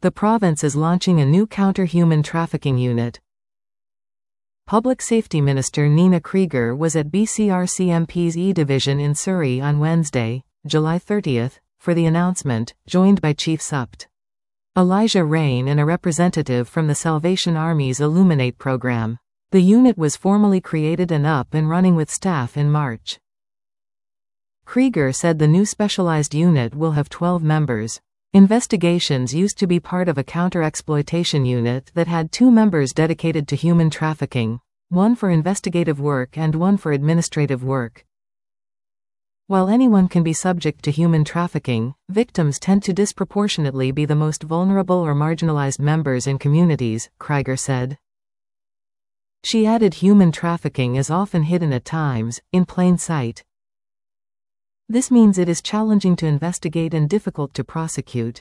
The province is launching a new counter-human trafficking unit. Public Safety Minister Nina Krieger was at BCRCMP's E-Division in Surrey on Wednesday, July 30, for the announcement, joined by Chief Supt. Elijah Rain and a representative from the Salvation Army's Illuminate program. The unit was formally created and up and running with staff in March. Krieger said the new specialized unit will have 12 members. Investigations used to be part of a counter-exploitation unit that had 2 members dedicated to human trafficking, one for investigative work and one for administrative work. While anyone can be subject to human trafficking, victims tend to disproportionately be the most vulnerable or marginalized members in communities, Krieger said. She added human trafficking is often hidden at times, in plain sight. This means it is challenging to investigate and difficult to prosecute.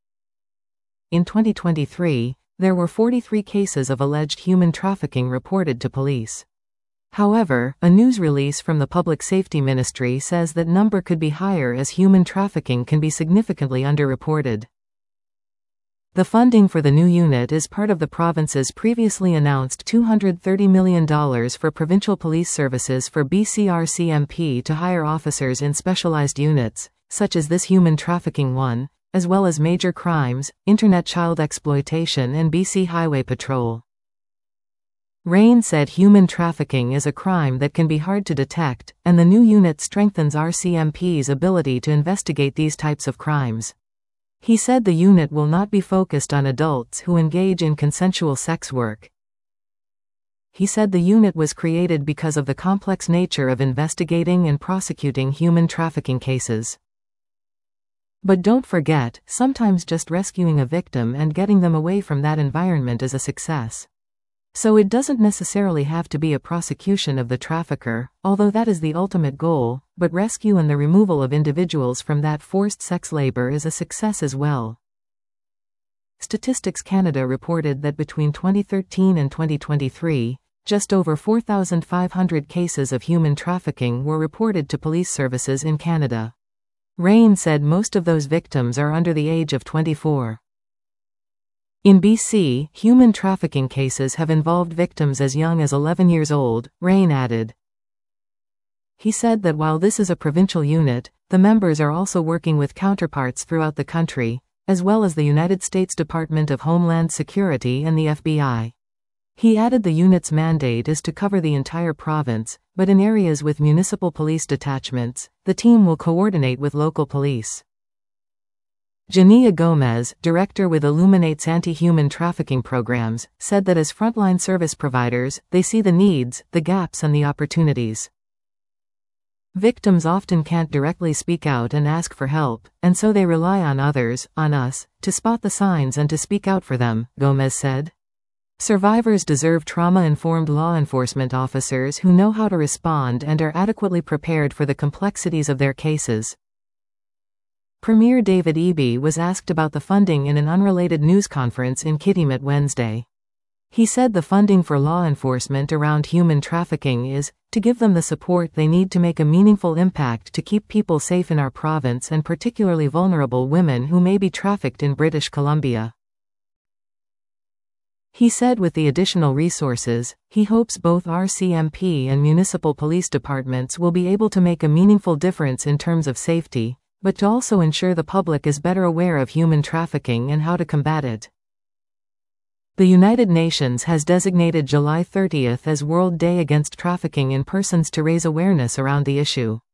In 2023, there were 43 cases of alleged human trafficking reported to police. However, a news release from the Public Safety Ministry says that number could be higher as human trafficking can be significantly underreported. The funding for the new unit is part of the province's previously announced $230 million for provincial police services for BCRCMP to hire officers in specialized units, such as this human trafficking one, as well as major crimes, internet child exploitation and BC Highway Patrol. Rain said human trafficking is a crime that can be hard to detect, and the new unit strengthens RCMP's ability to investigate these types of crimes. He said the unit will not be focused on adults who engage in consensual sex work. He said the unit was created because of the complex nature of investigating and prosecuting human trafficking cases. But don't forget, sometimes just rescuing a victim and getting them away from that environment is a success. So it doesn't necessarily have to be a prosecution of the trafficker, although that is the ultimate goal, but rescue and the removal of individuals from that forced sex labor is a success as well. Statistics Canada reported that between 2013 and 2023, just over 4,500 cases of human trafficking were reported to police services in Canada. Rain said most of those victims are under the age of 24. In BC, human trafficking cases have involved victims as young as 11 years old, Rain added. He said that while this is a provincial unit, the members are also working with counterparts throughout the country, as well as the United States Department of Homeland Security and the FBI. He added the unit's mandate is to cover the entire province, but in areas with municipal police detachments, the team will coordinate with local police. Jania Gomez, director with Illuminate's anti-human trafficking programs, said that as frontline service providers, they see the needs, the gaps and the opportunities. Victims often can't directly speak out and ask for help, and so they rely on others, on us, to spot the signs and to speak out for them, Gomez said. Survivors deserve trauma-informed law enforcement officers who know how to respond and are adequately prepared for the complexities of their cases. Premier David Eby was asked about the funding in an unrelated news conference in Kitimat Wednesday. He said the funding for law enforcement around human trafficking is to give them the support they need to make a meaningful impact to keep people safe in our province and particularly vulnerable women who may be trafficked in British Columbia. He said with the additional resources, he hopes both RCMP and municipal police departments will be able to make a meaningful difference in terms of safety, but to also ensure the public is better aware of human trafficking and how to combat it. The United Nations has designated July 30 as World Day Against Trafficking in Persons to raise awareness around the issue.